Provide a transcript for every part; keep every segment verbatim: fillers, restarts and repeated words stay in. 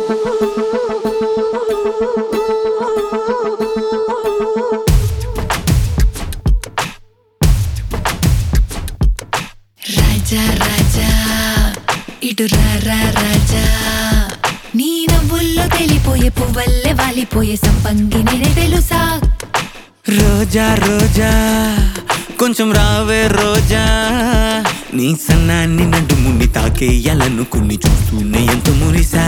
రాజా రాజా ఇటు రారా రాజా నీ నవ్వుల్లో తెలిపోయే పువ్వల్లే వాలిపోయే సంపంగి నేనే తెలుసా రోజా రోజా కొంచెం రావే రోజా నీ సన్నాన్ని నడుముని తాకేయాలనుకుని చూస్తూనే ఎంత మురిసా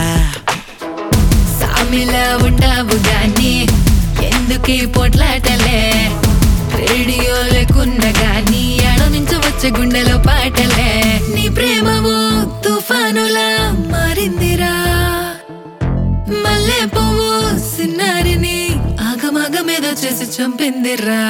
సామిలా ఉంటావు గాని ఎందుకే పోట్లాటలే రేడియో లేకున్నా గాని ఆడ నుంచి వచ్చే గుండెలో పాటలే నీ ప్రేమవు తుఫానులా మారిందిరా మల్లె పువ్వు సిన్నారిని ఆగమాగమేదో చేసి చంపిందిరా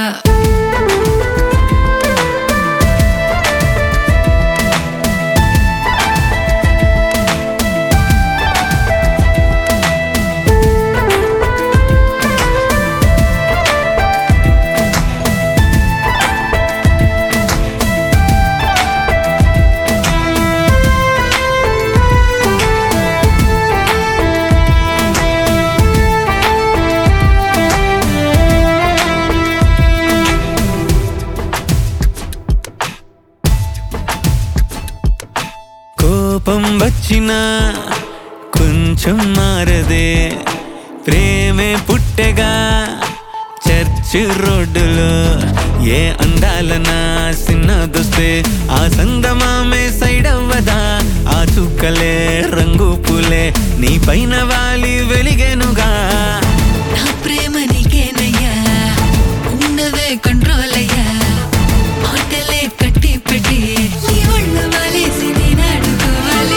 కోపం వచ్చినా కొంచెం మారదే ప్రేమే పుట్టెగా చర్చి రోడ్డులో ఏ అందాలనా సిన్నదొస్తే ఆ సందమామే సైడ్ అవ్వదా ఆ చుక్కలే రంగు పూలే నీ పైన వాలి వెలిగేనుగా నా ప్రేమ నీకేనయ్యా ఉన్నదే కంట్రోల్ అయ్యా హోటలే కట్టి పెట్టి నీ ఒళ్ళు వాలేసి నేను అడుకోవాలి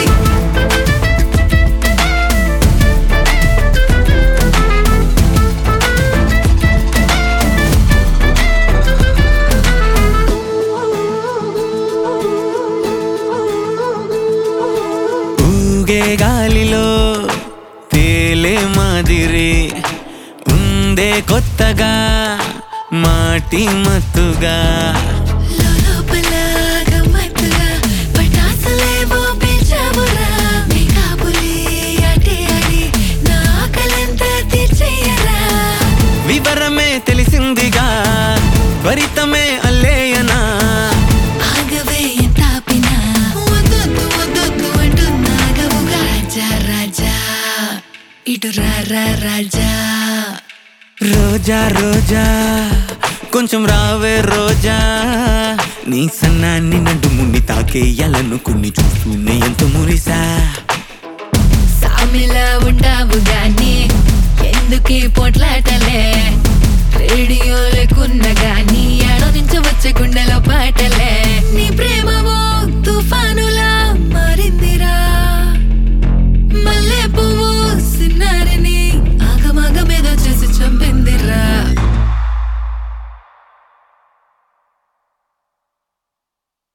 ఊగే గాలిలో తేలే మాదిరి ఉందే కొత్తగా మాటి మత్తుగా లోపల గమ్మత్తుగా పటాసులేవో పేల్చావురా నీ కాబులి అటే అడి నా ఆకలంతా తీర్చేయరా వివరమే తెలిసిందిగా త్వరితమే అల్లేయనా ఆగవే ఎంత ఆపినా వద్దొద్దు వద్దొద్దు అంటున్నాగవుగా రాజా రాజా ఇటు రారా రాజా రోజా రోజా కొంచెం రావే రోజా నీ సన్నాన్ని నడుముని తాకేయాలనుకుని చూస్తూనే ఎంత మురిసా సామిలా ఉంటావు గాని ఎందుకే పోట్లాటలే